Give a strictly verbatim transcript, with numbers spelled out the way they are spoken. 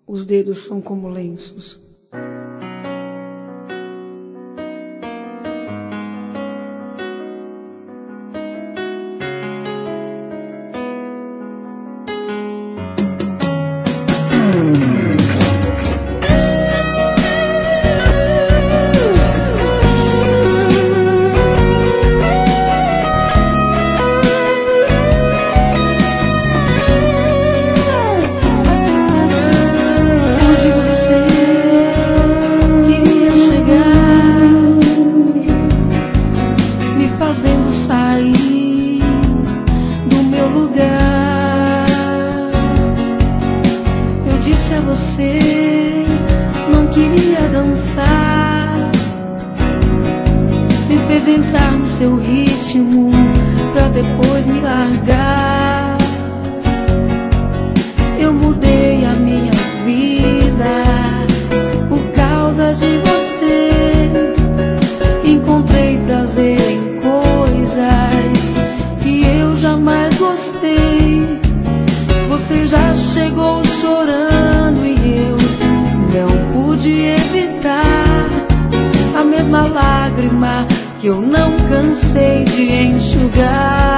Os dedos são como lenços. Entrar no seu ritmo pra depois me largar. Eu mudei a minha vida por causa de você. Encontrei prazer em coisas que eu jamais gostei. Você já chegou chorando e eu não pude evitar a mesma lágrima que eu não cansei de enxugar.